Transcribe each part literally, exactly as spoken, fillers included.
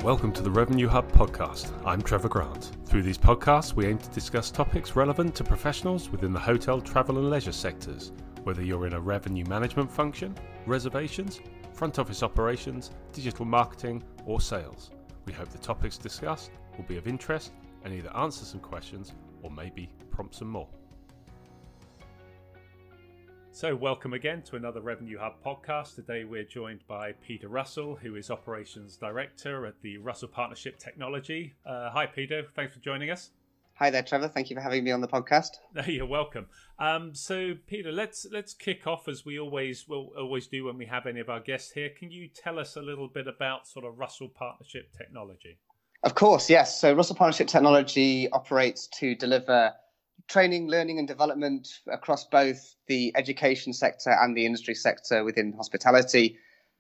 Welcome to the Revenue Hub podcast. I'm Trevor Grant. Through these podcasts, we aim to discuss topics relevant to professionals within the hotel, travel and leisure sectors, whether you're in a revenue management function, reservations, front office operations, digital marketing or sales. We hope the topics discussed will be of interest and either answer some questions or maybe prompt some more. So welcome again to another Revenue Hub podcast. Today we're joined by Peter Russell, who is Operations Director at the Russell Partnership Technology. Uh, hi Peter, thanks for joining us. Hi there Trevor, thank you for having me on the podcast. You're welcome. Um, so Peter, let's let's kick off as we always will always do when we have any of our guests here. Can you tell us a little bit about sort of Russell Partnership Technology? Of course, yes. So Russell Partnership Technology operates to deliver training, learning and development across both the education sector and the industry sector within hospitality.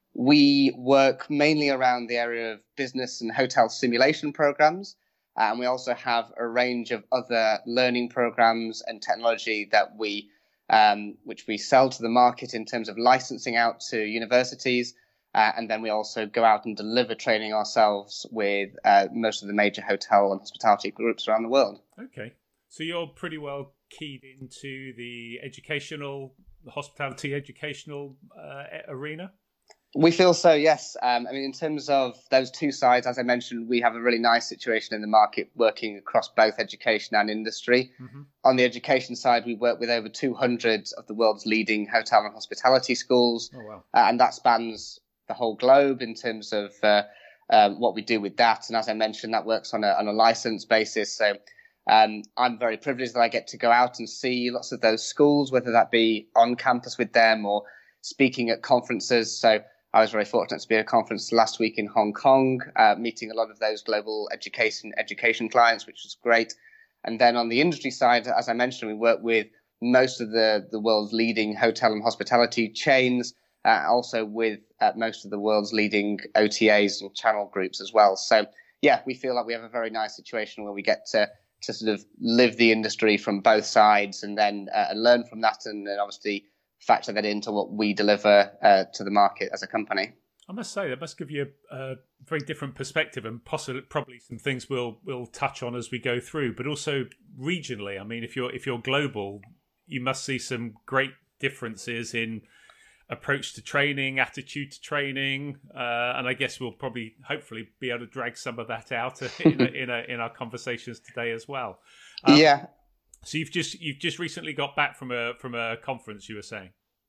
We work mainly around the area of business and hotel simulation programs. Uh, and we also have a range of other learning programs and technology that we, um, which we sell to the market in terms of licensing out to universities. Uh, and then we also go out and deliver training ourselves with uh, most of the major hotel and hospitality groups around the world. Okay. So you're pretty well keyed into the educational, the hospitality educational uh, arena? We feel so, yes. Um, I mean, in terms of those two sides, as I mentioned, we have a really nice situation in the market working across both education and industry. Mm-hmm. On the education side, we work with over two hundred of the world's leading hotel and hospitality schools. Oh, wow. uh, and that spans the whole globe in terms of uh, um, what we do with that. And as I mentioned, that works on a, on a license basis. So Um, I'm very privileged that I get to go out and see lots of those schools, whether that be on campus with them or speaking at conferences. So I was very fortunate to be at a conference last week in Hong Kong, uh, meeting a lot of those global education education clients, which was great. And then on the industry side, as I mentioned, we work with most of the, the world's leading hotel and hospitality chains, uh, also with uh, most of the world's leading O T As and channel groups as well. So yeah, we feel like we have a very nice situation where we get to to sort of live the industry from both sides and then uh, learn from that and then obviously factor that into what we deliver uh, to the market as a company. I must say that must give you a, a very different perspective and possibly probably some things we'll we'll touch on as we go through, but also regionally. I mean, if you're if you're global, you must see some great differences in approach to training, attitude to training, uh, and I guess we'll probably, hopefully, be able to drag some of that out in a, in, a, in our conversations today as well. Um, yeah. So you've just you've just recently got back from a from a conference, you were saying.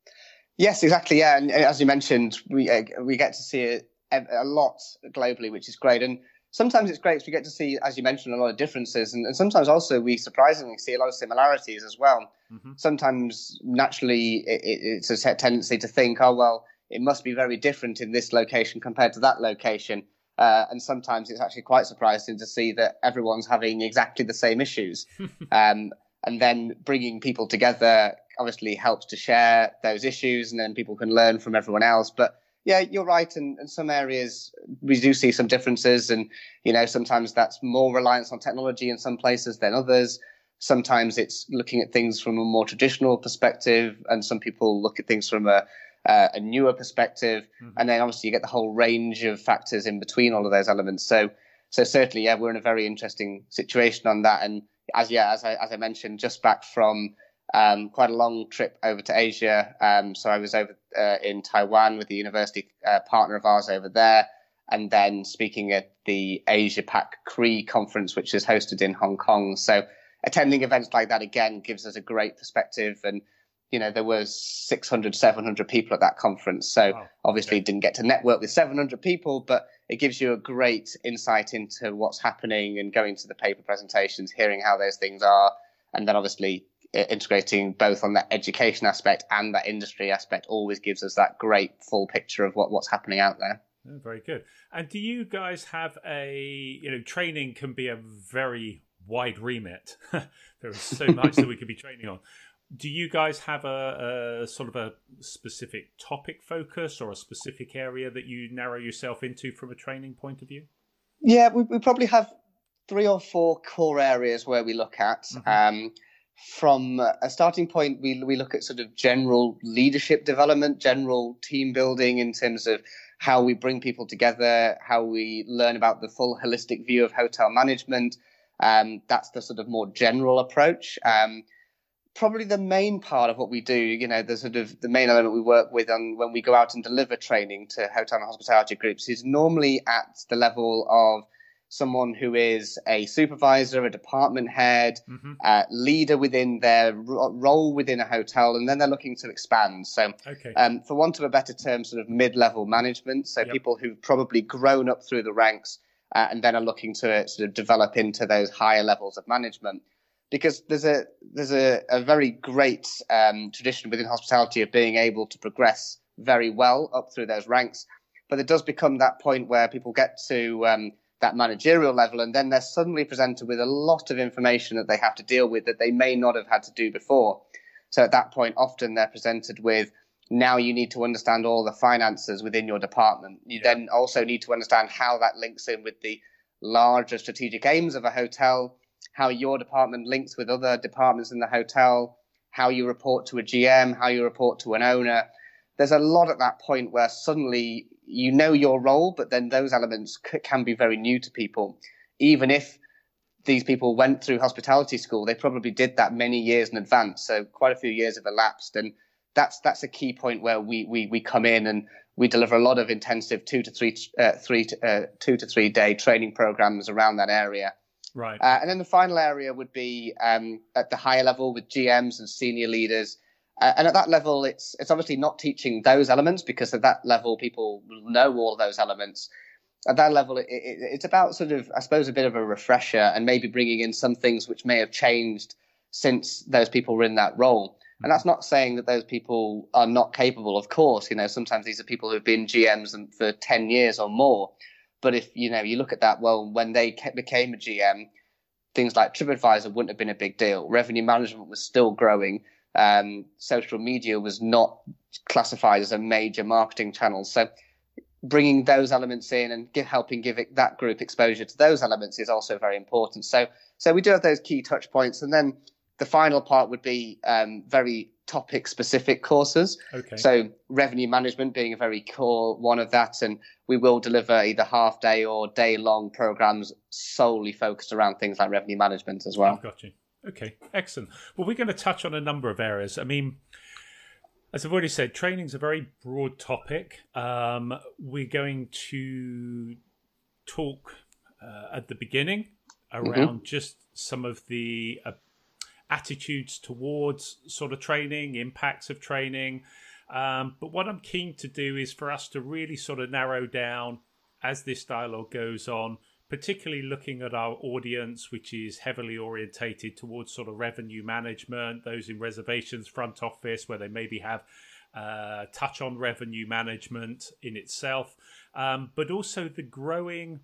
Yes, exactly. Yeah, and as you mentioned, we uh, we get to see it a lot globally, which is great. And sometimes it's great because we get to see, as you mentioned, a lot of differences, and, and sometimes also we surprisingly see a lot of similarities as well. Mm-hmm. Sometimes naturally it, it, it's a tendency to think, oh, well, it must be very different in this location compared to that location. Uh, and sometimes it's actually quite surprising to see that everyone's having exactly the same issues. um, and then bringing people together obviously helps to share those issues, and then people can learn from everyone else. But yeah, you're right. In, in some areas, we do see some differences. And, you know, sometimes that's more reliance on technology in some places than others. Sometimes it's looking at things from a more traditional perspective, and some people look at things from a, uh, a newer perspective. Mm-hmm. And then obviously you get the whole range of factors in between all of those elements. So, so certainly, yeah, we're in a very interesting situation on that. And as yeah, as I as I mentioned, just back from um, quite a long trip over to Asia. Um, so I was over uh, in Taiwan with the university uh, partner of ours over there, and then speaking at the Asia Pac C R E conference, which is hosted in Hong Kong. So attending events like that, again, gives us a great perspective. And, you know, there was six hundred, seven hundred people at that conference. So wow. Obviously okay. Didn't get to network with seven hundred people, but it gives you a great insight into what's happening and going to the paper presentations, hearing how those things are. And then obviously integrating both on that education aspect and that industry aspect always gives us that great full picture of what, what's happening out there. Oh, very good. And do you guys have a, you know, training can be a very wide remit. There is so much that we could be training on. Do you guys have a, a sort of a specific topic focus or a specific area that you narrow yourself into from a training point of view? Yeah, we, we probably have three or four core areas where we look at. Mm-hmm. Um, from a starting point, we we look at sort of general leadership development, general team building in terms of how we bring people together, how we learn about the full holistic view of hotel management. Um, that's the sort of more general approach. Um, probably the main part of what we do, you know, the sort of the main element we work with on when we go out and deliver training to hotel and hospitality groups is normally at the level of someone who is a supervisor, a department head, mm-hmm. uh, leader within their ro- role within a hotel, and then they're looking to expand. So, okay. um, for want of a better term, sort of mid-level management. So, yep. people who've probably grown up through the ranks uh, and then are looking to sort of develop into those higher levels of management. Because there's a there's a, a very great um, tradition within hospitality of being able to progress very well up through those ranks, but it does become that point where people get to um, that managerial level, and then they're suddenly presented with a lot of information that they have to deal with that they may not have had to do before. So at that point, often they're presented with, now you need to understand all the finances within your department. You yeah. then also need to understand how that links in with the larger strategic aims of a hotel, how your department links with other departments in the hotel, how you report to a G M, how you report to an owner. There's a lot at that point where suddenly you know your role, but then those elements c- can be very new to people. Even if these people went through hospitality school, they probably did that many years in advance. So quite a few years have elapsed. And that's that's a key point where we we, we come in and we deliver a lot of intensive two to three, uh, three to, uh, two to three day training programs around that area. Right. Uh, and then the final area would be um, at the higher level with G Ms and senior leaders. Uh, and at that level, it's it's obviously not teaching those elements, because at that level, people know all of those elements. At that level, it, it, it's about sort of, I suppose, a bit of a refresher and maybe bringing in some things which may have changed since those people were in that role. And that's not saying that those people are not capable. Of course, you know, sometimes these are people who've been G Ms for ten years or more. But if, you know, you look at that, well, when they became a G M, things like TripAdvisor wouldn't have been a big deal. Revenue management was still growing. Um, social media was not classified as a major marketing channel. So bringing those elements in and give, helping give it, that group exposure to those elements is also very important. So, so we do have those key touch points. And then the final part would be um, very topic-specific courses. Okay. So revenue management being a very core one of that, and we will deliver either half-day or day-long programs solely focused around things like revenue management as well. I've got you. Okay, excellent. Well, we're going to touch on a number of areas. I mean, as I've already said, training's a very broad topic. Um, we're going to talk uh, at the beginning around mm-hmm. just some of the uh, attitudes towards sort of training, impacts of training. Um, but what I'm keen to do is for us to really sort of narrow down as this dialogue goes on, particularly looking at our audience, which is heavily orientated towards sort of revenue management, those in reservations, front office, where they maybe have uh, touch on revenue management in itself, um, but also the growing,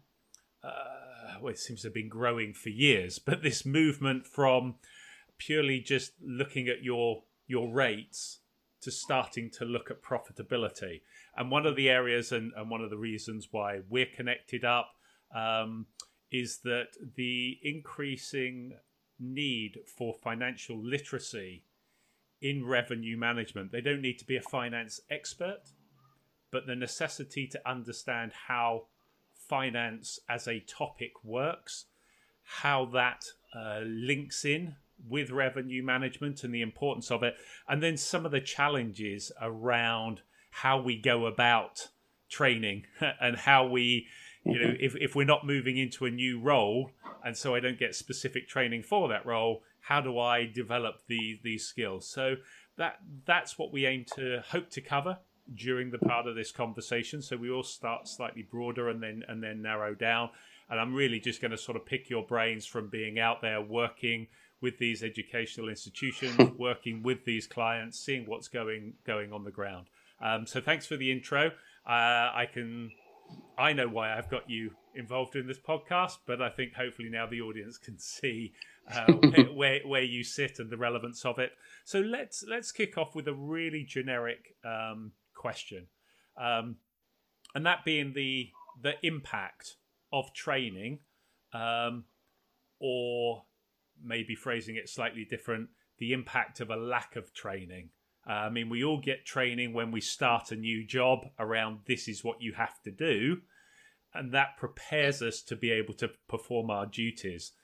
uh, well, it seems to have been growing for years, but this movement from purely just looking at your your rates to starting to look at profitability. And one of the areas and, and one of the reasons why we're connected up um, is that the increasing need for financial literacy in revenue management. They don't need to be a finance expert, but the necessity to understand how finance as a topic works, how that uh, links in with revenue management and the importance of it, and then some of the challenges around how we go about training and how we, you know, if, if we're not moving into a new role, and so I don't get specific training for that role, how do I develop the, these skills? So that that's what we aim to hope to cover during the part of this conversation. So we all start slightly broader and then and then narrow down. And I'm really just going to sort of pick your brains from being out there working with these educational institutions, working with these clients, seeing what's going going on the ground. Um, so thanks for the intro. Uh, I can, I know why I've got you involved in this podcast, but I think hopefully now the audience can see uh, where, where where you sit and the relevance of it. So let's let's kick off with a really generic um, question, um, and that being the the impact of training, um, or maybe phrasing it slightly different, the impact of a lack of training Uh, I mean, we all get training when we start a new job around this is what you have to do, and that prepares us to be able to perform our duties.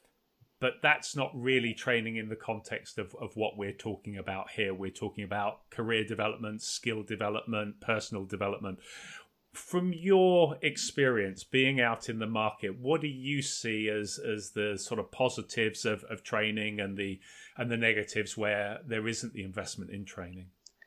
But that's not really training in the context of, of what we're talking about here. We're talking about career development, skill development, personal development. From your experience being out in the market, what do you see as as the sort of positives of, of training and the and the negatives where there isn't the investment in training?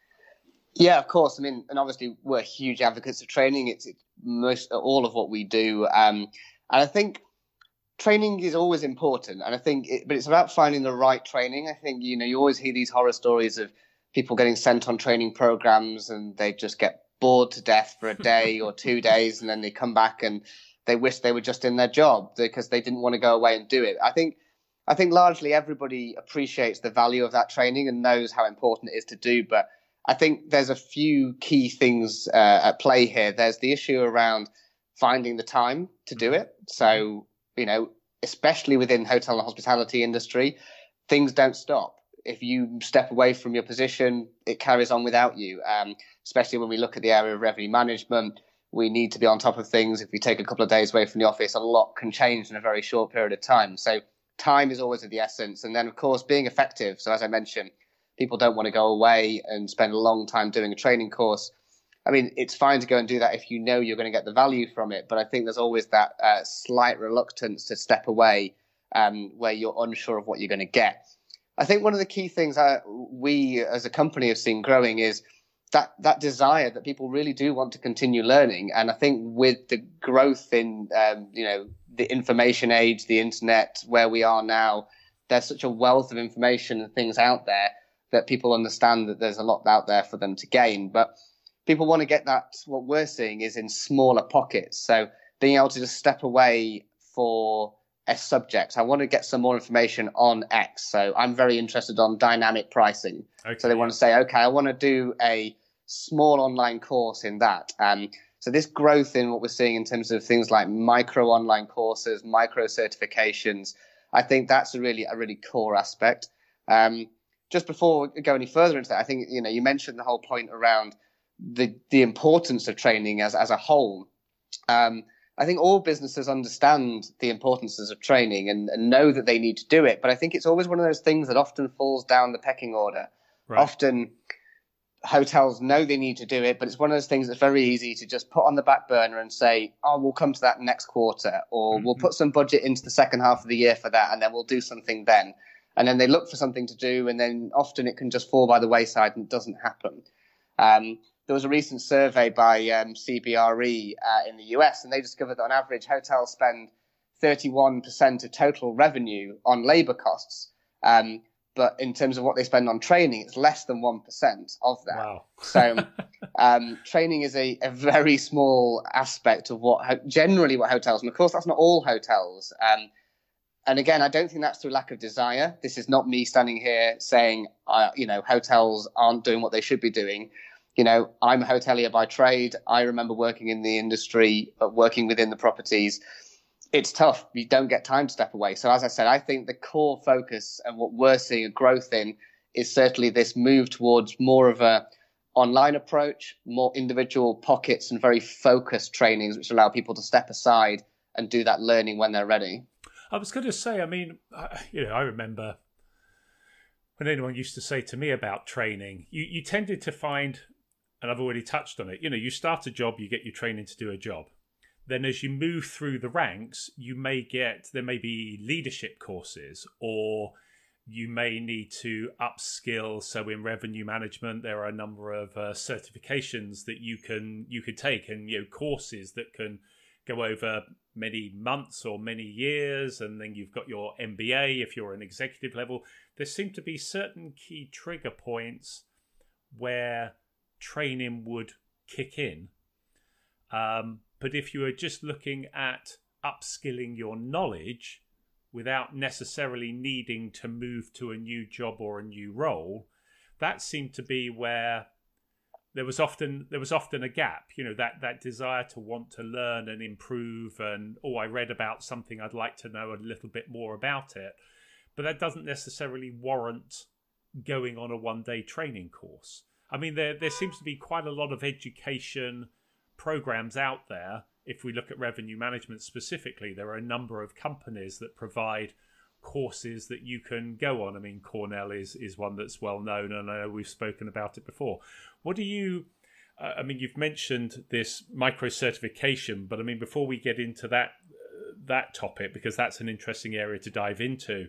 Yeah, of course. I mean, and obviously we're huge advocates of training. It's, it's most all of what we do, um, and I think training is always important. And I think, it, but it's about finding the right training. I think you know you always hear these horror stories of people getting sent on training programs and they just get bored to death for a day or two days, and then they come back and they wish they were just in their job because they didn't want to go away and do it. I think, I think largely everybody appreciates the value of that training and knows how important it is to do. But I think there's a few key things uh, at play here. There's the issue around finding the time to do it. So, you know, especially within hotel and hospitality industry, things don't stop. If you step away from your position, it carries on without you. Um, especially when we look at the area of revenue management, we need to be on top of things. If we take a couple of days away from the office, a lot can change in a very short period of time. So time is always of the essence. And then, of course, being effective. So as I mentioned, people don't want to go away and spend a long time doing a training course. I mean, it's fine to go and do that if you know you're going to get the value from it. But I think there's always that uh, slight reluctance to step away um, where you're unsure of what you're going to get. I think one of the key things that we as a company have seen growing is that that desire that people really do want to continue learning. And I think with the growth in, um, you know, the information age, the internet, where we are now, there's such a wealth of information and things out there that people understand that there's a lot out there for them to gain. But people want to get that, what we're seeing is in smaller pockets. So being able to just step away for a subject. I want to get some more information on X. So I'm very interested on dynamic pricing. Okay. So they want to say, okay, I want to do a small online course in that. Um, so this growth in what we're seeing in terms of things like micro online courses, micro certifications, I think that's a really, a really core aspect. Um, just before we go any further into that, I think, you know, you mentioned the whole point around the, the importance of training as, as a whole. Um, I think all businesses understand the importances of training and, and know that they need to do it. But I think it's always one of those things that often falls down the pecking order. Right. Often hotels know they need to do it, but it's one of those things that's very easy to just put on the back burner and say, oh, we'll come to that next quarter, or mm-hmm. we'll put some budget into the second half of the year for that, and then we'll do something then. And then they look for something to do, and then often it can just fall by the wayside and it doesn't happen. Um, There was a recent survey by um, C B R E uh, in the U S, and they discovered that on average, hotels spend thirty-one percent of total revenue on labor costs. Um, but in terms of what they spend on training, it's less than one percent of that. Wow. So um, training is a, a very small aspect of what generally what hotels, and of course, that's not all hotels. Um, and again, I don't think that's through lack of desire. This is not me standing here saying, uh, you know, hotels aren't doing what they should be doing. You know, I'm a hotelier by trade. I remember working in the industry, but working within the properties. It's tough. You don't get time to step away. So as I said, I think the core focus and what we're seeing a growth in is certainly this move towards more of a online approach, more individual pockets and very focused trainings, which allow people to step aside and do that learning when they're ready. I was going to say, I mean, you know, I remember when anyone used to say to me about training, you, you tended to find, and I've already touched on it, you know, you start a job, you get your training to do a job. Then as you move through the ranks, you may get, there may be leadership courses, or you may need to upskill. So in revenue management, there are a number of uh, certifications that you can you could take, and you know, courses that can go over many months or many years. And then you've got your M B A if you're an executive level. There seem to be certain key trigger points where training would kick in. Um, but if you are just looking at upskilling your knowledge without necessarily needing to move to a new job or a new role, that seemed to be where there was often there was often a gap. You know, that that desire to want to learn and improve, and oh, I read about something, I'd like to know a little bit more about it. But that doesn't necessarily warrant going on a one-day training course. I mean, there there seems to be quite a lot of education programs out there. If we look at revenue management specifically, there are a number of companies that provide courses that you can go on. I mean, Cornell is is one that's well known, and I know we've spoken about it before. What do you, uh, I mean, you've mentioned this micro certification, but I mean, before we get into that uh, that topic, because that's an interesting area to dive into,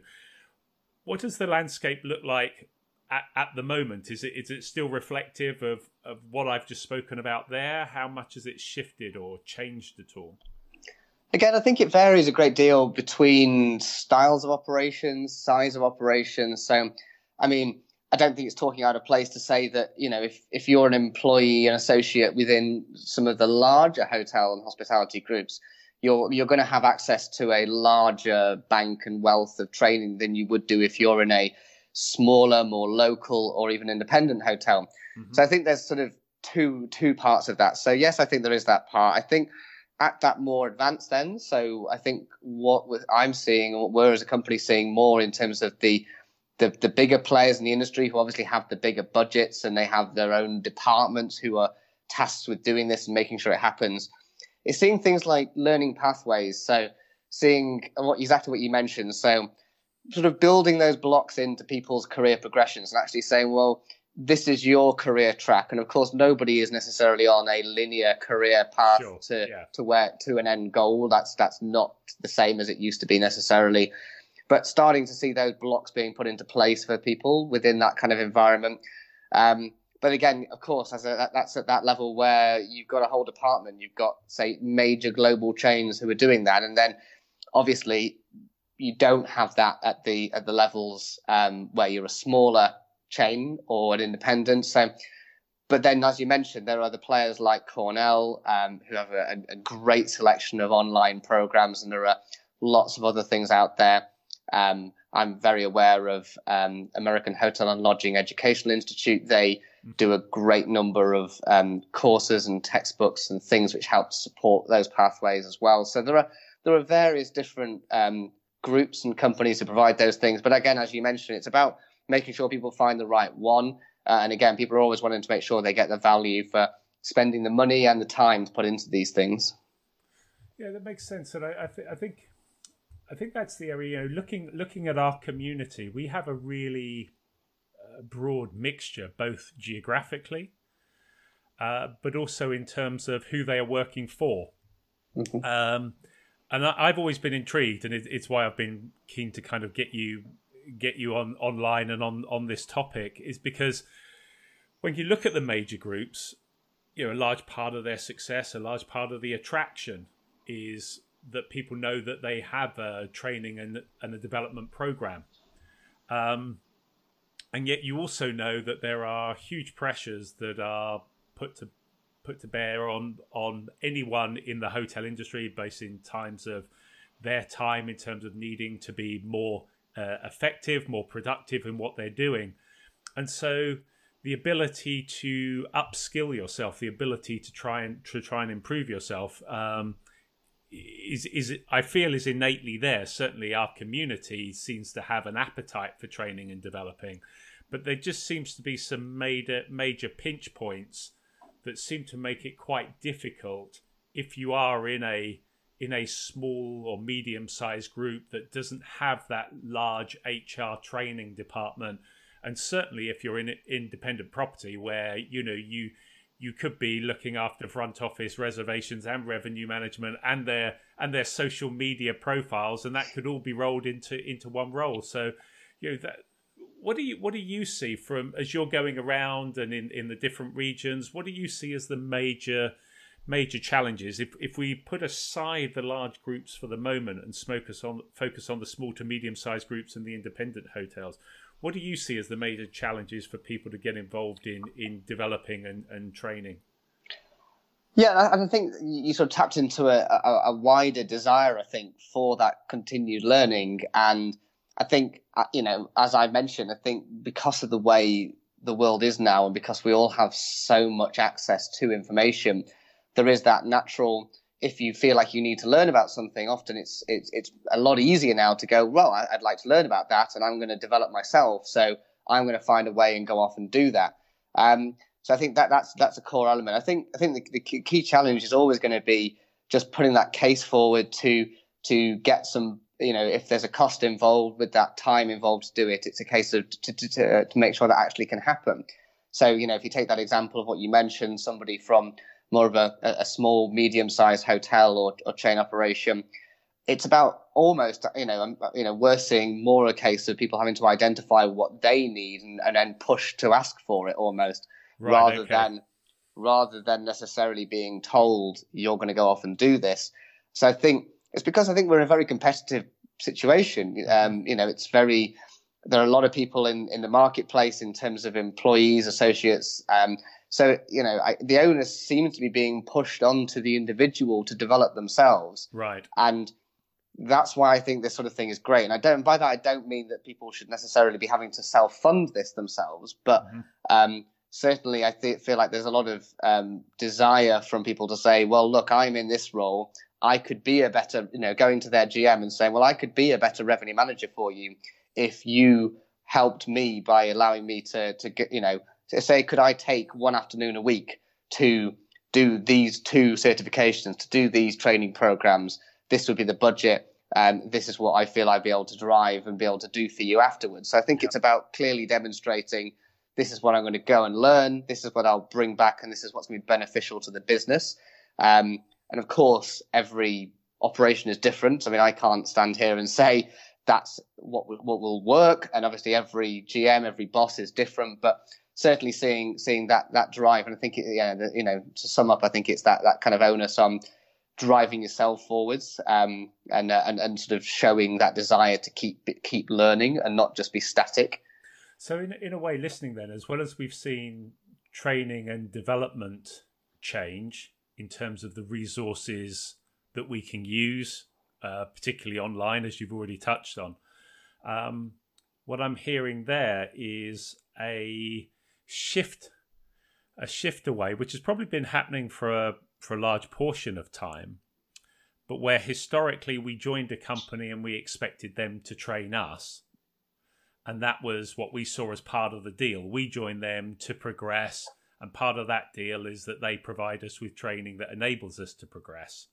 what does the landscape look like at, at the moment? Is it is it still reflective of, of what I've just spoken about there? How much has it shifted or changed at all? Again, I think it varies a great deal between styles of operations, size of operations. So, I mean, I don't think it's talking out of place to say that, you know, if, if you're an employee, an associate within some of the larger hotel and hospitality groups, you're you're going to have access to a larger bank and wealth of training than you would do if you're in a smaller, more local or even independent hotel. Mm-hmm. So I think there's sort of two two parts of that. So yes, I think there is that part. I think at that more advanced end, so I think what I'm seeing, or what we're as a company seeing more in terms of the, the the bigger players in the industry who obviously have the bigger budgets and they have their own departments who are tasked with doing this and making sure it happens, is seeing things like learning pathways. So seeing what exactly what you mentioned. So sort of building those blocks into people's career progressions and actually saying, well, this is your career track. And of course, nobody is necessarily on a linear career path sure. to, yeah. to where to an end goal. That's that's not the same as it used to be necessarily. But starting to see those blocks being put into place for people within that kind of environment. Um, but again, of course, as a, that's at that level where you've got a whole department. You've got, say, major global chains who are doing that. And then obviously you don't have that at the at the levels um, where you're a smaller chain or an independent. So, but then, as you mentioned, there are other players like Cornell um, who have a, a great selection of online programs, and there are lots of other things out there. Um, I'm very aware of um, American Hotel and Lodging Educational Institute. They do a great number of um, courses and textbooks and things which help support those pathways as well. So there are there are various different um, groups and companies who provide those things. But again, as you mentioned, it's about making sure people find the right one. Uh, and again, people are always wanting to make sure they get the value for spending the money and the time to put into these things. Yeah, that makes sense. And I, I, th- I think I think that's the area, you know, looking, looking at our community, we have a really uh, broad mixture, both geographically, uh, but also in terms of who they are working for. Mm-hmm. Um, and I, I've always been intrigued, and it, it's why I've been keen to kind of get you get you on online and on, on this topic, is because when you look at the major groups, you know, a large part of their success, a large part of the attraction is that people know that they have a training and, and a development program. Um, and yet you also know that there are huge pressures that are put to put to bear on, on anyone in the hotel industry, based in times of their time, in terms of needing to be more Uh, effective, more productive in what they're doing. And so the ability to upskill yourself, the ability to try and to try and improve yourself um, is, is I feel is innately there. Certainly our community seems to have an appetite for training and developing, but there just seems to be some major, major pinch points that seem to make it quite difficult if you are in a in a small or medium-sized group that doesn't have that large H R training department. And certainly if you're in independent property where, you know, you you could be looking after front office reservations and revenue management and their and their social media profiles, and that could all be rolled into into one role. So, you know, that what do you what do you see from, as you're going around and in, in the different regions, what do you see as the major major challenges? If if we put aside the large groups for the moment and focus on focus on the small to medium sized groups and the independent hotels, what do you see as the major challenges for people to get involved in in developing and, and training? Yeah, and I think you sort of tapped into a, a, a wider desire, I think, for that continued learning. And I think, you know, as I mentioned, I think because of the way the world is now and because we all have so much access to information, there is that natural, if you feel like you need to learn about something, often it's it's it's a lot easier now to go, well, I'd like to learn about that and I'm going to develop myself. So I'm going to find a way and go off and do that. Um, so I think that that's that's a core element. I think I think the, the key challenge is always going to be just putting that case forward to to get some, you know, if there's a cost involved with that time involved to do it, it's a case of to to, to, to make sure that actually can happen. So, you know, if you take that example of what you mentioned, somebody from more of a, a small, medium-sized hotel or, or chain operation, it's about almost, you know, you know, we're seeing more a case of people having to identify what they need and, and then push to ask for it almost, right, rather okay. than rather than necessarily being told you're going to go off and do this. So I think it's because I think we're in a very competitive situation. Um, you know, it's very, there are a lot of people in, in the marketplace in terms of employees, associates. Um, so, you know, I, the onus seems to be being pushed onto the individual to develop themselves. Right. And that's why I think this sort of thing is great. And I don't, by that, I don't mean that people should necessarily be having to self-fund this themselves, but mm-hmm. um, certainly I th- feel like there's a lot of um, desire from people to say, well, look, I'm in this role. I could be a better, you know, going to their G M and saying, well, I could be a better revenue manager for you if you helped me by allowing me to, to get, you know, to say, could I take one afternoon a week to do these two certifications, to do these training programs? This would be the budget. Um, this is what I feel I'd be able to drive and be able to do for you afterwards. So I think yeah. it's about clearly demonstrating this is what I'm going to go and learn. This is what I'll bring back. And this is what's going to be beneficial to the business. Um, and of course, every operation is different. I mean, I can't stand here and say that's what will, what will work. And obviously every G M, every boss is different, but certainly seeing, seeing that, that drive. And I think, it, yeah, the, you know, to sum up, I think it's that, that kind of onus on driving yourself forwards, um, and, uh, and, and sort of showing that desire to keep, keep learning and not just be static. So in, in a way, listening then, as well as we've seen training and development change in terms of the resources that we can use, uh, particularly online, as you've already touched on. Um, what I'm hearing there is a shift, a shift away, which has probably been happening for a, for a large portion of time, but where historically we joined a company and we expected them to train us. And that was what we saw as part of the deal. We joined them to progress. And part of that deal is that they provide us with training that enables us to progress.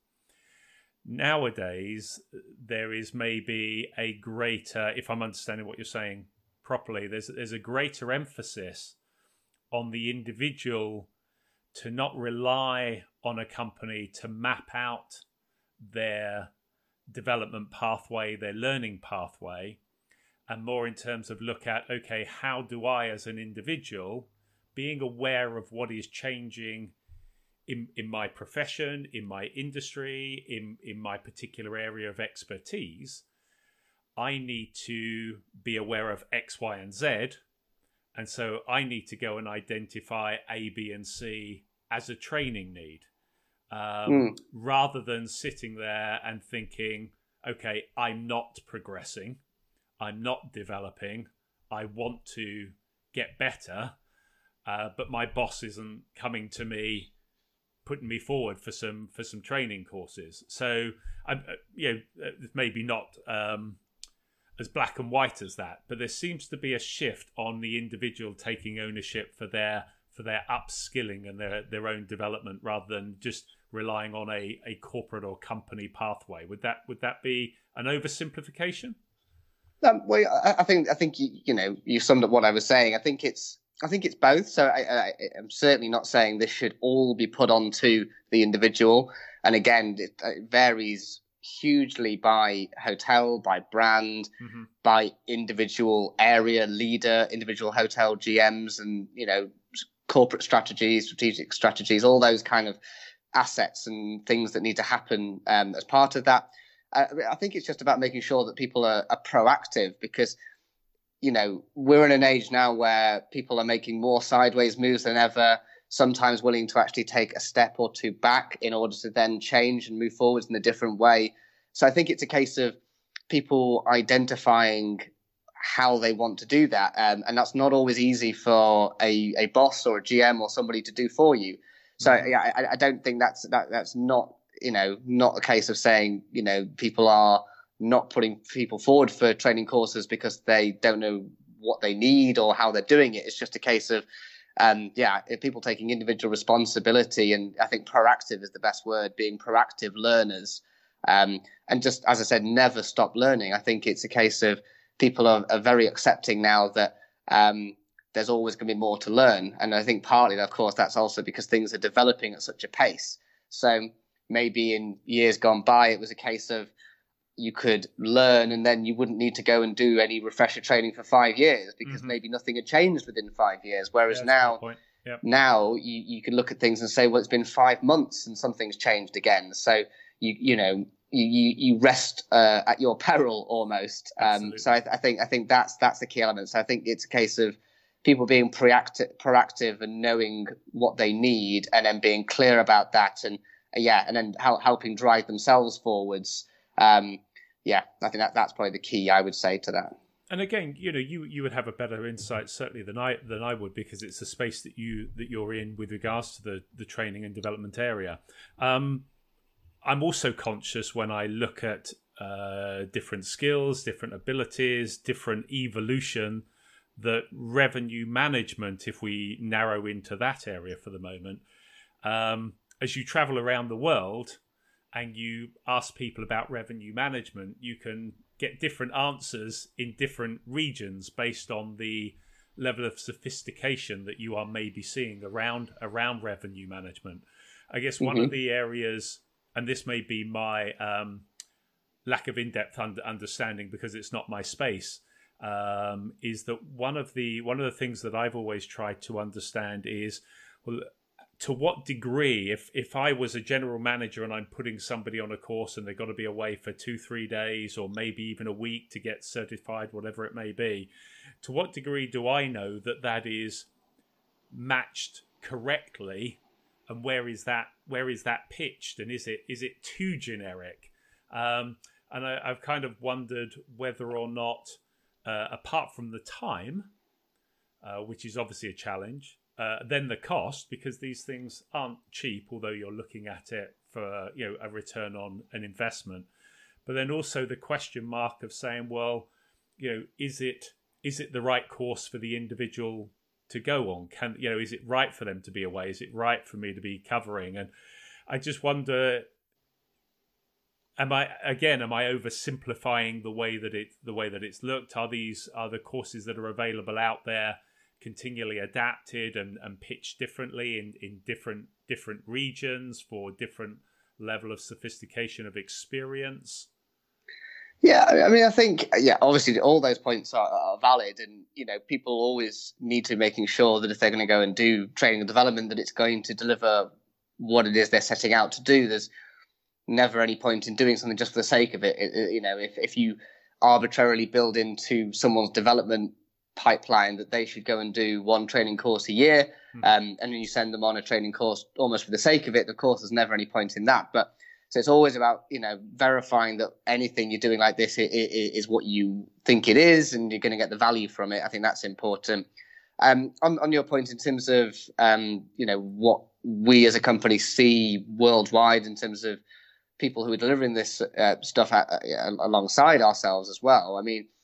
Nowadays, there is maybe a greater, if I'm understanding what you're saying properly, there's, there's a greater emphasis on the individual to not rely on a company to map out their development pathway, their learning pathway, and more in terms of look at, okay, how do I as an individual, being aware of what is changing in, in my profession, in my industry, in, in my particular area of expertise, I need to be aware of X, Y, and Z. And so I need to go and identify A, B, and C as a training need, um, mm. rather than sitting there and thinking, okay, I'm not progressing. I'm not developing. I want to get better, uh, but my boss isn't coming to me, putting me forward for some for some training courses. So, I'm, uh, you know, maybe not um, as black and white as that, but there seems to be a shift on the individual taking ownership for their for their upskilling and their their own development, rather than just relying on a, a corporate or company pathway. Would that would that be an oversimplification? Um, well, I, I think I think you, you know you summed up what I was saying. I think it's I think it's both. So I, I, I'm certainly not saying this should all be put onto the individual. And again, it, it varies hugely by hotel, by brand, mm-hmm. by individual area leader, individual hotel G Ms, and you know corporate strategies, strategic strategies, all those kind of assets and things that need to happen um, as part of that. I think it's just about making sure that people are, are proactive, because, you know, we're in an age now where people are making more sideways moves than ever, sometimes willing to actually take a step or two back in order to then change and move forwards in a different way. So I think it's a case of people identifying how they want to do that. Um, and that's not always easy for a, a boss or a G M or somebody to do for you. So mm-hmm. yeah, I, I don't think that's that that's not, you know, not a case of saying, you know, people are not putting people forward for training courses because they don't know what they need or how they're doing it. It's just a case of, um, yeah, people taking individual responsibility. And I think proactive is the best word, being proactive learners. Um, and just, as I said, never stop learning. I think it's a case of people are, are very accepting now that um, there's always going to be more to learn. And I think partly, of course, that's also because things are developing at such a pace. So maybe in years gone by, it was a case of you could learn and then you wouldn't need to go and do any refresher training for five years because mm-hmm. maybe nothing had changed within five years. Whereas yeah, now, yep. now you, you can look at things and say, well, it's been five months and something's changed again. So, you you know, you, you rest uh, at your peril almost. Um, so I, I think I think that's that's the key element. So I think it's a case of people being proactive, proactive and knowing what they need and then being clear about that and, uh, yeah, and then how, helping drive themselves forwards. Um, yeah, I think that that's probably the key I would say to that. And again, you know, you, you would have a better insight certainly than I than I would because it's a space that you that you're in with regards to the the training and development area. Um, I'm also conscious when I look at uh, different skills, different abilities, different evolution, that revenue management, if we narrow into that area for the moment, um, as you travel around the world and you ask people about revenue management, you can get different answers in different regions based on the level of sophistication that you are maybe seeing around around revenue management. I guess one mm-hmm. of the areas, and this may be my um, lack of in-depth under- understanding because it's not my space, um, is that one of the one of the things that I've always tried to understand is, well, to what degree, if if I was a general manager and I'm putting somebody on a course and they've got to be away for two, three days or maybe even a week to get certified, whatever it may be, to what degree do I know that that is matched correctly, and where is that where is that pitched, and is it is it too generic? Um, and I, I've kind of wondered whether or not, uh, apart from the time, uh, which is obviously a challenge. Uh, then the cost, because these things aren't cheap, although you're looking at it for, you know, a return on an investment. But then also the question mark of saying, well, you know, is it is it the right course for the individual to go on? Can, you know, is it right for them to be away? Is it right for me to be covering? And I just wonder, am I again, am I oversimplifying the way that it the way that it's looked? Are these are the courses that are available out there continually adapted and, and pitched differently in, in different different regions for different level of sophistication of experience? Yeah, I mean, I think, yeah, obviously all those points are, are valid, and, you know, people always need to be making sure that if they're going to go and do training and development, that it's going to deliver what it is they're setting out to do. There's never any point in doing something just for the sake of it. it, it you know, if, if you arbitrarily build into someone's development pipeline that they should go and do one training course a year, mm-hmm. um, and then you send them on a training course almost for the sake of it. Of course, there's never any point in that. But so it's always about, you know, verifying that anything you're doing like this is, is what you think it is, and you're going to get the value from it. I think that's important. Um, on, on your point in terms of, um, you know, what we as a company see worldwide in terms of people who are delivering this uh, stuff at, uh, alongside ourselves as well. I mean,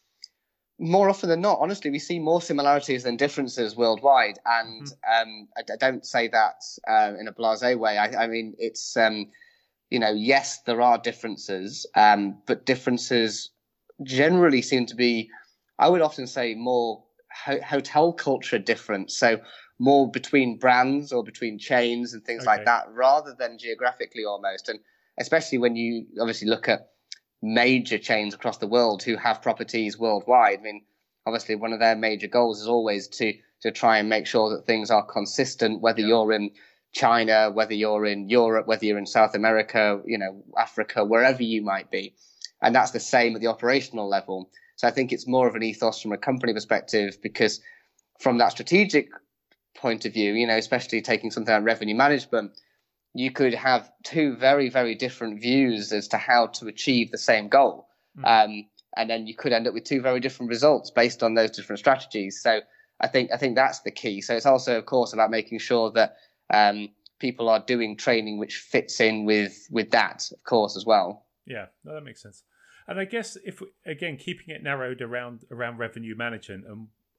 more often than not, honestly, we see more similarities than differences worldwide. And mm-hmm. um, I, I don't say that uh, in a blasé way. I, I mean, it's, um, you know, yes, there are differences, um, but differences generally seem to be, I would often say, more ho- hotel culture different. So more between brands or between chains and things okay. like that, rather than geographically almost. And especially when you obviously look at major chains across the world who have properties worldwide. I mean, obviously one of their major goals is always to to try and make sure that things are consistent, whether yeah. you're in China, whether you're in Europe, whether you're in South America, you know, Africa, wherever you might be. And that's the same at the operational level. So I think it's more of an ethos from a company perspective, because from that strategic point of view, you know, especially taking something like revenue management, you could have two very, very different views as to how to achieve the same goal. Mm. Um, and then you could end up with two very different results based on those different strategies. So I think I think that's the key. So it's also, of course, about making sure that um, people are doing training which fits in with, with that, of course, as well. Yeah, no, that makes sense. And I guess if, we, again, keeping it narrowed around around revenue management, and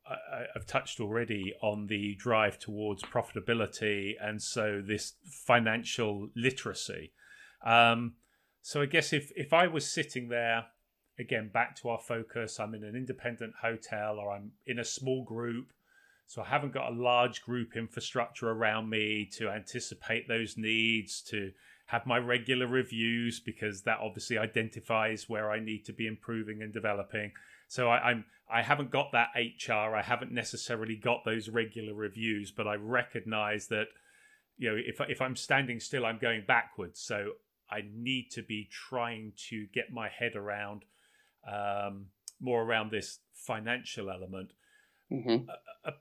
I, I've touched already on the drive towards profitability, and so this financial literacy. Um, so I guess if if I was sitting there, again, back to our focus, I'm in an independent hotel or I'm in a small group, so I haven't got a large group infrastructure around me to anticipate those needs, to have my regular reviews, because that obviously identifies where I need to be improving and developing. So I, I'm I haven't got that H R. I haven't necessarily got those regular reviews, but I recognize that, you know, if if I'm standing still, I'm going backwards. So I need to be trying to get my head around um, more around this financial element. Mm-hmm. Uh, uh,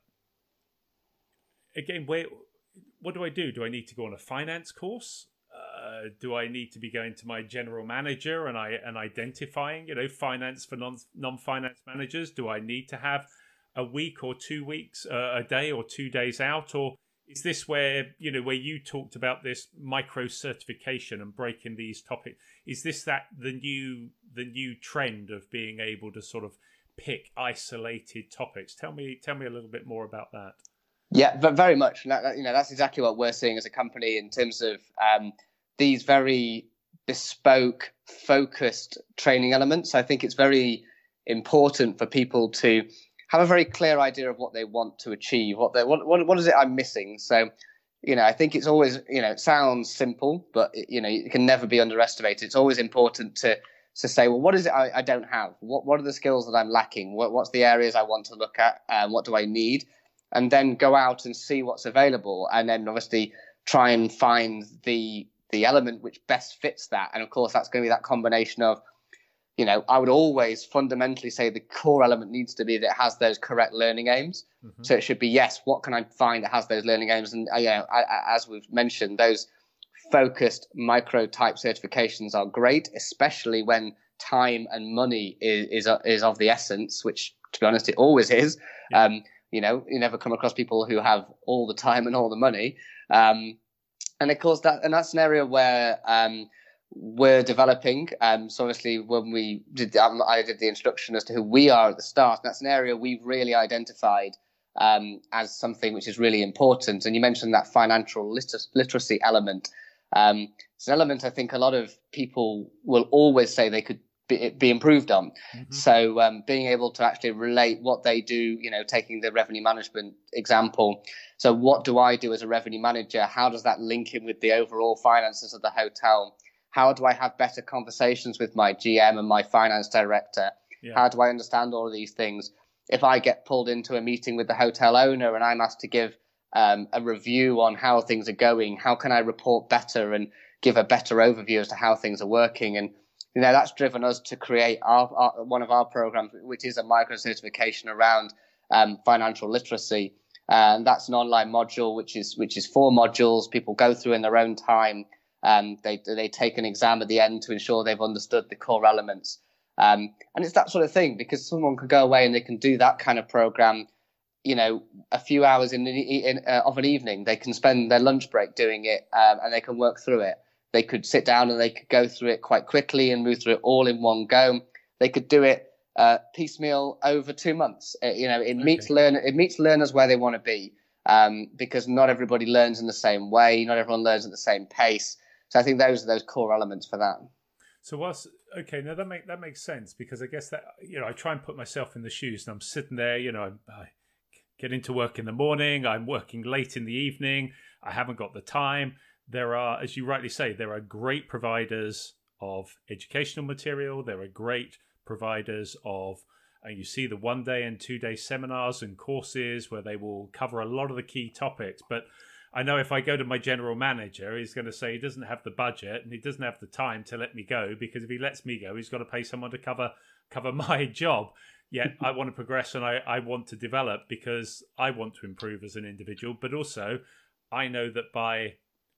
again, where what do I do? Do I need to go on a finance course? Uh, do I need to be going to my general manager and I and identifying, you know, finance for non non finance managers? Do I need to have a week or two weeks, uh, a day or two days out, or is this where, you know, where you talked about this micro certification and breaking these topics? Is this that the new the new trend of being able to sort of pick isolated topics? Tell me tell me a little bit more about that. Yeah, but very much. And that, you know, that's exactly what we're seeing as a company in terms of um, these very bespoke, focused training elements. I think it's very important for people to have a very clear idea of what they want to achieve. What they what what, what is it I'm missing? So, you know, I think it's always, you know, it sounds simple, but it, you know, it can never be underestimated. It's always important to to say, well, what is it I, I don't have? What what are the skills that I'm lacking? What what's the areas I want to look at? Um, what do I need? And then go out and see what's available, and then obviously try and find the the element which best fits that. And of course, that's going to be that combination of, you know, I would always fundamentally say the core element needs to be that it has those correct learning aims. Mm-hmm. So it should be, yes, what can I find that has those learning aims? And, you know, I, I, as we've mentioned, those focused micro type certifications are great, especially when time and money is, is, is of the essence, which, to be honest, it always is. Yeah. Um, You know, you never come across people who have all the time and all the money. Um, and of course, that and that's an area where um, we're developing. Um, so obviously, when we did, um, I did the introduction as to who we are at the start. That's an area we've really identified um, as something which is really important. And you mentioned that financial liter- literacy element. Um, it's an element I think a lot of people will always say they could Be, be improved on. Mm-hmm. So um, being able to actually relate what they do, you know, taking the revenue management example. So what do I do as a revenue manager? How does that link in with the overall finances of the hotel? How do I have better conversations with my G M and my finance director? Yeah. How do I understand all of these things? If I get pulled into a meeting with the hotel owner and I'm asked to give um, a review on how things are going, how can I report better and give a better overview as to how things are working? And you know, that's driven us to create our, our one of our programs, which is a micro certification around um, financial literacy. And that's an online module, which is which is four modules. People go through in their own time. Um, they they take an exam at the end to ensure they've understood the core elements. Um, and it's that sort of thing, because someone could go away and they can do that kind of program, you know, a few hours in, in uh, of an evening. They can spend their lunch break doing it, um, and they can work through it. They could sit down and they could go through it quite quickly and move through it all in one go. They could do it uh, piecemeal over two months. Uh, you know, it okay. meets learn it meets learners where they want to be, um, because not everybody learns in the same way. Not everyone learns at the same pace. So I think those are those core elements for that. So what's okay? Now that make that makes sense, because I guess that, you know, I try and put myself in the shoes, and I'm sitting there. You know, I, I get into work in the morning. I'm working late in the evening. I haven't got the time. There are, as you rightly say, there are great providers of educational material. There are great providers of, and you see the one day and two day seminars and courses where they will cover a lot of the key topics. But I know if I go to my general manager, he's going to say he doesn't have the budget and he doesn't have the time to let me go, because if he lets me go, he's got to pay someone to cover cover my job. Yet I want to progress and I, I want to develop because I want to improve as an individual. But also I know that by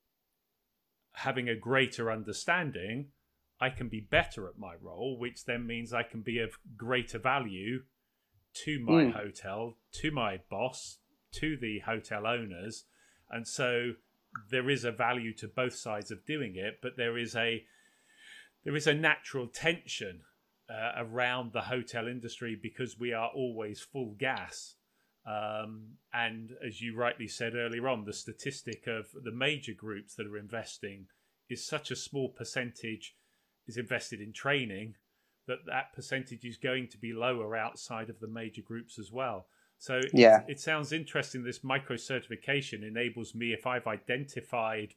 having a greater understanding, I can be better at my role, which then means I can be of greater value to my mm. hotel, to my boss, to the hotel owners. And so there is a value to both sides of doing it, but there is a there is a natural tension uh, around the hotel industry because we are always full gas. Um, and as you rightly said earlier on, the statistic of the major groups that are investing is such a small percentage is invested in training that that percentage is going to be lower outside of the major groups as well. So yeah. it, it sounds interesting. This micro certification enables me, if I've identified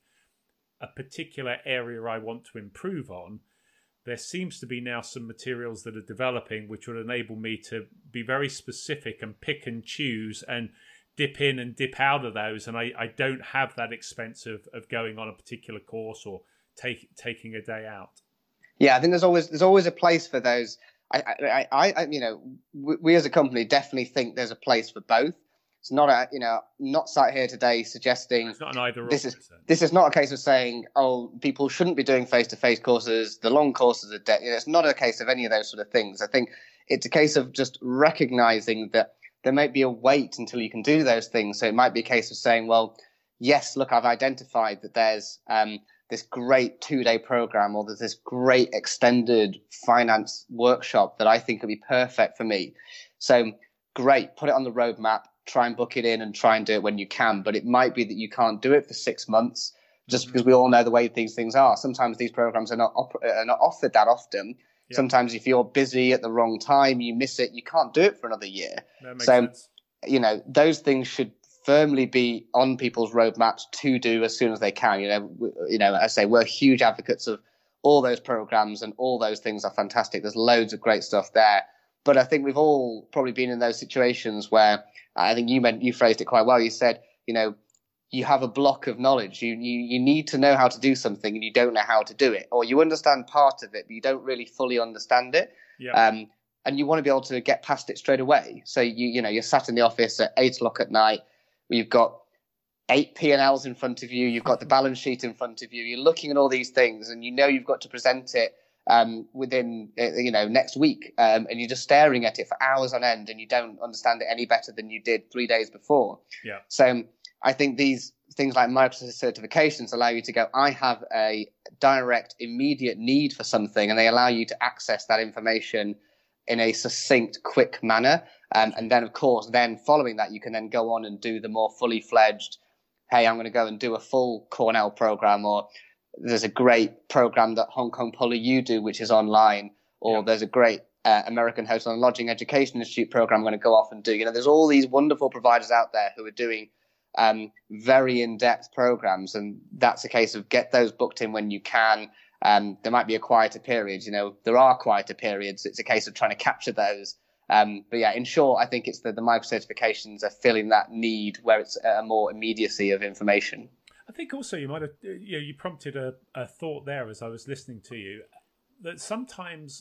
a particular area I want to improve on, there seems to be now some materials that are developing which would enable me to be very specific and pick and choose and dip in and dip out of those. And I, I don't have that expense of, of going on a particular course or take, taking a day out. Yeah, I think there's always there's always a place for those. I, I, I, I you know, we, we as a company definitely think there's a place for both. It's not a, you know, not sat here today suggesting it's not an either or. This is this is not a case of saying, oh, people shouldn't be doing face-to-face courses. The long courses are dead. You know, it's not a case of any of those sort of things. I think it's a case of just recognizing that there might be a wait until you can do those things. So it might be a case of saying, well, yes, look, I've identified that there's um, this great two-day program, or there's this great extended finance workshop that I think would be perfect for me. So great, put it on the roadmap. Try and book it in and try and do it when you can. But it might be that you can't do it for six months just mm-hmm. because we all know the way these things are. Sometimes these programs are not, op- are not offered that often. Yeah. Sometimes if you're busy at the wrong time, you miss it, you can't do it for another year. That makes so, sense. you know, those things should firmly be on people's roadmaps to do as soon as they can. You know, we, you know, I say we're huge advocates of all those programs, and all those things are fantastic. There's loads of great stuff there. But I think we've all probably been in those situations where I think you meant you phrased it quite well. You said, you know, you have a block of knowledge. You, you you need to know how to do something and you don't know how to do it, or you understand part of it, but you don't really fully understand it. Yeah. Um, and you want to be able to get past it straight away. So you you know you're sat in the office at eight o'clock at night. You've got eight P and Ls in front of you. You've got the balance sheet in front of you. You're looking at all these things, and you know you've got to present it um, within, you know, next week. Um, and you're just staring at it for hours on end, and you don't understand it any better than you did three days before. Yeah. So I think these things like micro certifications allow you to go, I have a direct, immediate need for something, and they allow you to access that information in a succinct, quick manner. Um, and then, of course, then following that, you can then go on and do the more fully fledged, hey, I'm going to go and do a full Cornell program, or there's a great program that Hong Kong Poly U do, which is online, or yeah. there's a great uh, American Hotel and Lodging Education Institute program I'm going to go off and do. You know, there's all these wonderful providers out there who are doing um, very in-depth programs, and that's a case of get those booked in when you can. Um, there might be a quieter period. You know, there are quieter periods. It's a case of trying to capture those. Um, but yeah, in short, I think it's the, the micro certifications are filling that need where it's a more immediacy of information. I think also you might have, you know, you prompted a, a thought there as I was listening to you, that sometimes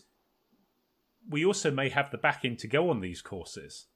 we also may have the backing to go on these courses.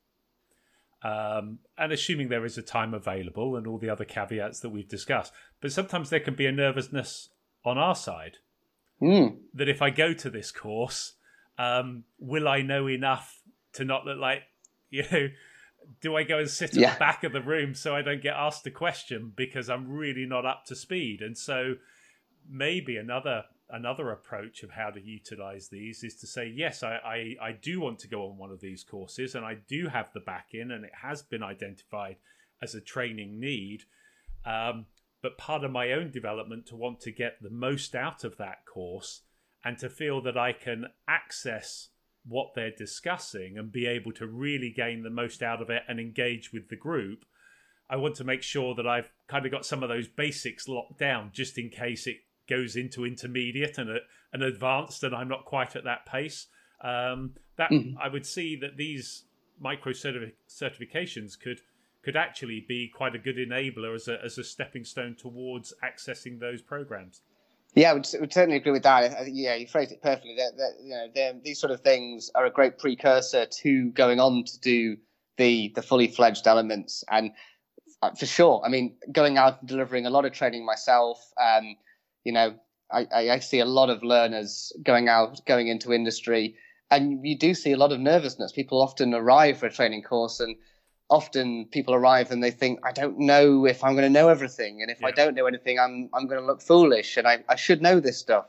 Um, and assuming there is a time available and all the other caveats that we've discussed, but sometimes there can be a nervousness on our side mm. that if I go to this course, um, will I know enough to not look like, you know, do I go and sit at yeah. the back of the room so I don't get asked a question because I'm really not up to speed? And so maybe another another approach of how to utilize these is to say, yes, I, I, I do want to go on one of these courses, and I do have the back in, and it has been identified as a training need. Um, but part of my own development to want to get the most out of that course and to feel that I can access what they're discussing and be able to really gain the most out of it and engage with the group, I want to make sure that I've kind of got some of those basics locked down just in case it goes into intermediate and, a, and advanced and I'm not quite at that pace. Um, that mm-hmm. I would see that these micro certific- certifications could could actually be quite a good enabler as a as a stepping stone towards accessing those programs. Yeah, I would, would certainly agree with that. I, yeah, you phrased it perfectly. That, that, you know, these sort of things are a great precursor to going on to do the the fully fledged elements. And uh, for sure, I mean, going out and delivering a lot of training myself, um, you know, I, I, I see a lot of learners going out, going into industry, and you do see a lot of nervousness. People often arrive for a training course, and often people arrive and they think, I don't know if I'm going to know everything. And if yeah. I don't know anything, I'm I'm going to look foolish, and I, I should know this stuff, or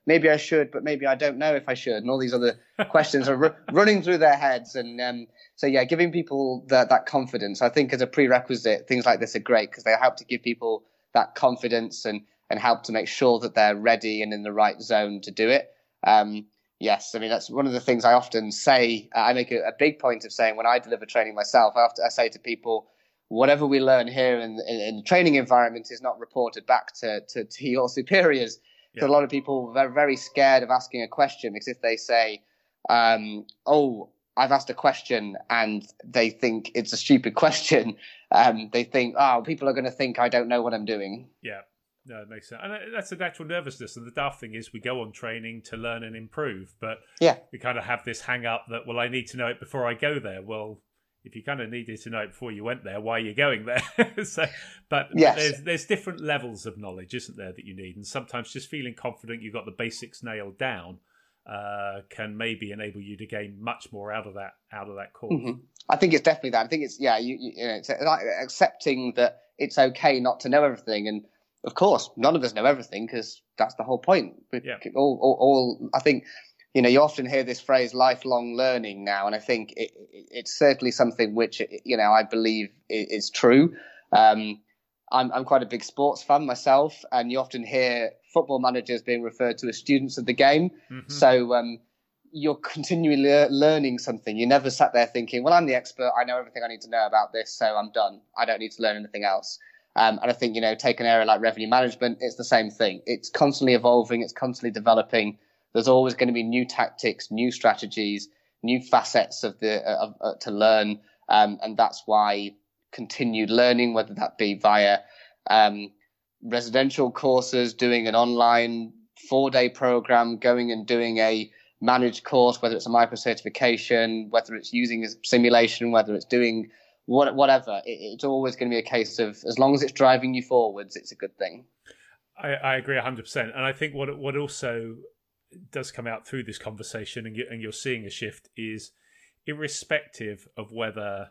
maybe I should, but maybe I don't know if I should. And all these other questions are r- running through their heads. And um, so, yeah, giving people that, that confidence, I think as a prerequisite, things like this are great because they help to give people that confidence and, and help to make sure that they're ready and in the right zone to do it. Um, yes, I mean, that's one of the things I often say. I make a, a big point of saying when I deliver training myself, I, often, I say to people, whatever we learn here in, in, in the training environment is not reported back to, to, to your superiors. Because yeah. a lot of people are very scared of asking a question because if they say, um, oh, I've asked a question and they think it's a stupid question, um, they think, oh, people are going to think I don't know what I'm doing. Yeah, no, it makes sense. And that's a natural nervousness. And the daft thing is we go on training to learn and improve. But yeah. we kind of have this hang up that, well, I need to know it before I go there. Well, if you kind of needed to know it before you went there, why are you going there? so, but, yes. but there's there's different levels of knowledge, isn't there, that you need? And sometimes just feeling confident you've got the basics nailed down uh, can maybe enable you to gain much more out of that out of that course. Mm-hmm. I think it's definitely that. I think it's yeah, you, you know, it's like accepting that it's okay not to know everything, and of course, none of us know everything because that's the whole point. Yeah. All, all, all I think. You know, you often hear this phrase lifelong learning now, and I think it, it, it's certainly something which, you know, I believe is true. Um, I'm, I'm quite a big sports fan myself, and you often hear football managers being referred to as students of the game. Mm-hmm. So um, you're continually le- learning something. You never sat there thinking, well, I'm the expert. I know everything I need to know about this, so I'm done. I don't need to learn anything else. Um, and I think, you know, take an area like revenue management, it's the same thing. It's constantly evolving. It's constantly developing. There's always going to be new tactics, new strategies, new facets of the uh, uh, to learn, um, and that's why continued learning, whether that be via um, residential courses, doing an online four-day program, going and doing a managed course, whether it's a micro certification, whether it's using a simulation, whether it's doing what, whatever. It, it's always going to be a case of as long as it's driving you forwards, it's a good thing. I, I agree one hundred percent, and I think what what also does come out through this conversation, and, you, and you're seeing a shift, is irrespective of whether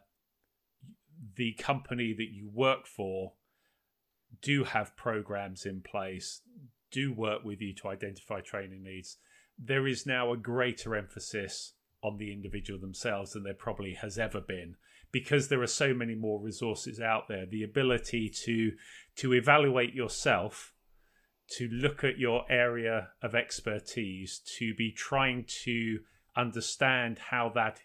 the company that you work for do have programs in place, do work with you to identify training needs, there is now a greater emphasis on the individual themselves than there probably has ever been, because there are so many more resources out there. The ability to to evaluate yourself, to look at your area of expertise, to be trying to understand how that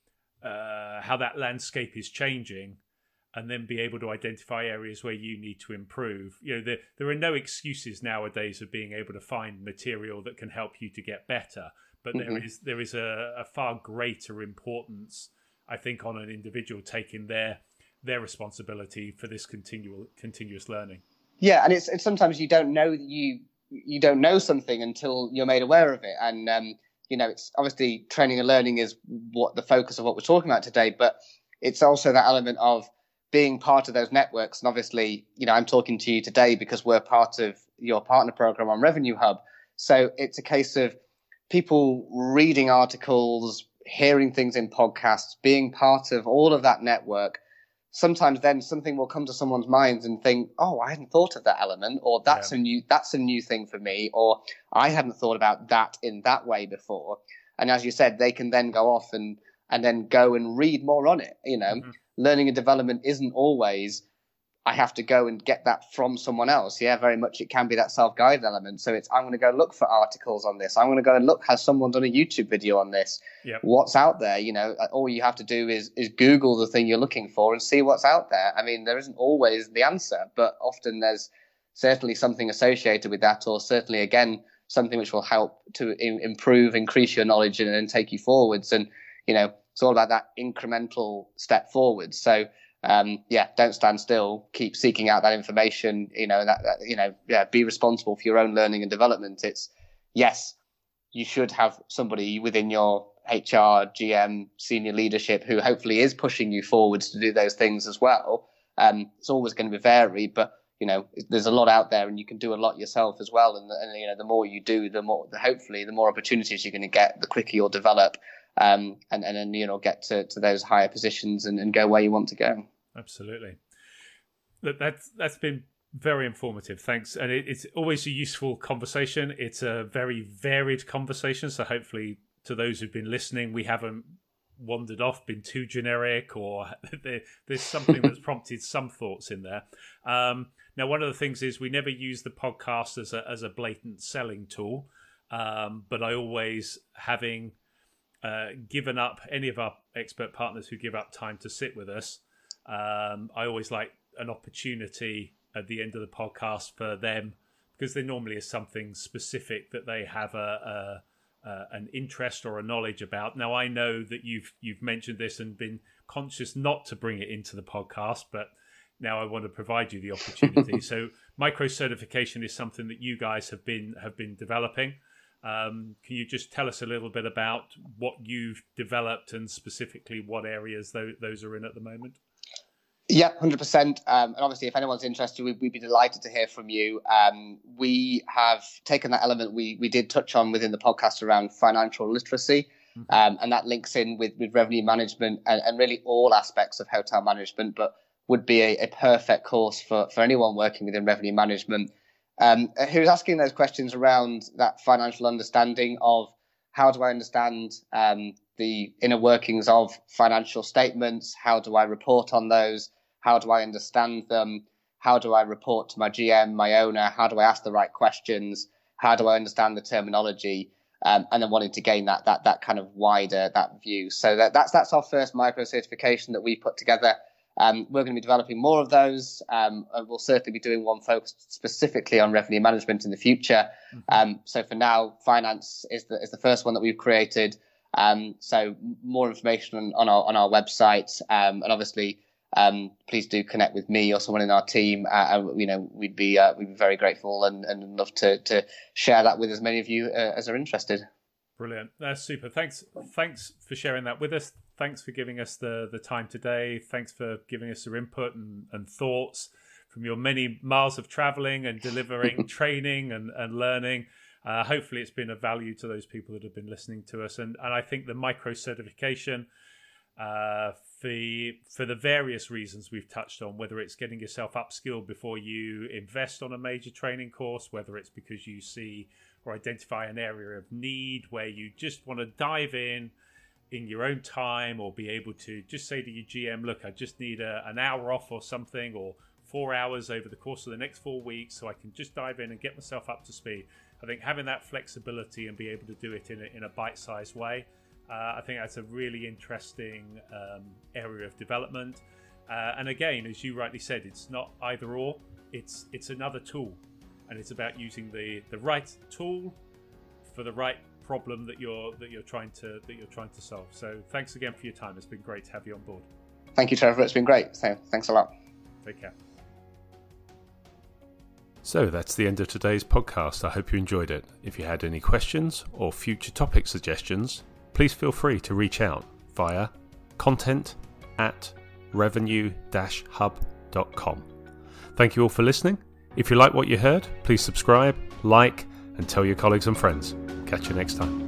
uh, how that landscape is changing, and then be able to identify areas where you need to improve. You know, there there are no excuses nowadays of being able to find material that can help you to get better, but mm-hmm. there is there is a, a far greater importance, I think, on an individual taking their their responsibility for this continual continuous learning. Yeah, and it's, it's sometimes you don't know that you you don't know something until you're made aware of it. And um, you know, it's obviously training and learning is what the focus of what we're talking about today, but it's also that element of being part of those networks. And obviously, you know, I'm talking to you today because we're part of your partner program on Revenue Hub. So it's a case of people reading articles, hearing things in podcasts, being part of all of that network. Sometimes then something will come to someone's mind and think, oh, I hadn't thought of that element, or that's yeah. a new that's a new thing for me, or I hadn't thought about that in that way before. And as you said, they can then go off and and then go and read more on it. You know, mm-hmm. learning and development isn't always I have to go and get that from someone else. Yeah, very much it can be that self-guided element. So it's I'm going to go look for articles on this. I'm going to go and look, has someone done a YouTube video on this? Yep. What's out there? You know, all you have to do is is Google the thing you're looking for and see what's out there. I mean, there isn't always the answer, but often there's certainly something associated with that, or certainly, again, something which will help to im- improve, increase your knowledge and, and take you forwards. And, you know, it's all about that incremental step forward. So, Um, yeah, don't stand still. Keep seeking out that information. You know that, that. You know, yeah. Be responsible for your own learning and development. It's yes, you should have somebody within your H R, G M, senior leadership who hopefully is pushing you forwards to do those things as well. Um, it's always going to be varied, but you know, there's a lot out there, and you can do a lot yourself as well. And, and you know, the more you do, the more, the, hopefully, the more opportunities you're going to get. The quicker you'll develop. Um, and, and then, you know, get to, to those higher positions and, and go where you want to go. Absolutely. Look, that's, that's been Very informative, thanks. And it, it's always a useful conversation. It's a very varied conversation, so hopefully to those who've been listening, we haven't wandered off, been too generic, or there, there's something that's prompted some thoughts in there. Um, now, one of the things is we never use the podcast as a, as a blatant selling tool, um, but I always, having uh, given up any of our expert partners who give up time to sit with us, um, I always like an opportunity at the end of the podcast for them, because there normally is something specific that they have a, a, a an interest or a knowledge about. Now, I know that you've you've mentioned this and been conscious not to bring it into the podcast, but now I want to provide you the opportunity. So, micro certification is something that you guys have been have been developing. Um, can you just tell us a little bit about what you've developed and specifically what areas those, those are in at the moment? Yeah, one hundred percent. Um, and obviously, if anyone's interested, we'd, we'd be delighted to hear from you. Um, we have taken that element we we did touch on within the podcast around financial literacy, mm-hmm. um, and that links in with, with revenue management and, and really all aspects of hotel management, but would be a, a perfect course for, for anyone working within revenue management. Um, who's asking those questions around that financial understanding of how do I understand um, the inner workings of financial statements? How do I report on those? How do I understand them? How do I report to my G M, my owner? How do I ask the right questions? How do I understand the terminology? Um, and then wanting to gain that that that kind of wider that view. So that, that's that's our first micro certification that we put together. Um, we're going to be developing more of those. Um, and we'll certainly be doing one focused specifically on revenue management in the future. Mm-hmm. Um, so for now, finance is the is the first one that we've created. Um, so more information on, on our on our website, um, and obviously, um, please do connect with me or someone in our team. Uh, and, you know, we'd be uh, we'd be very grateful and, and love to to share that with as many of you uh, as are interested. Brilliant, that's super. Thanks, thanks for sharing that with us. Thanks for giving us the the time today. Thanks for giving us your input and, and thoughts from your many miles of traveling and delivering training and, and learning. Uh, hopefully it's been of value to those people that have been listening to us. And, and I think the micro certification, uh, for, for the various reasons we've touched on, whether it's getting yourself upskilled before you invest on a major training course, whether it's because you see or identify an area of need where you just want to dive in in your own time, or be able to just say to your G M, look, I just need a, an hour off or something, or four hours over the course of the next four weeks so I can just dive in and get myself up to speed. I think having that flexibility and be able to do it in a, in a bite-sized way, uh, I think that's a really interesting um, area of development. Uh, and again, as you rightly said, it's not either or, it's it's another tool. And it's about using the, the right tool for the right problem that you're that you're trying to that you're trying to solve. So thanks again for your time. It's been great to have you on board. Thank you, Trevor. It's been great. So thanks a lot. Take care. So that's the end of today's podcast. I hope you enjoyed it. If you had any questions or future topic suggestions, please feel free to reach out via content at revenue dash hub dot com. Thank you all for listening. If you like what you heard, please subscribe, like, and tell your colleagues and friends. Catch you next time.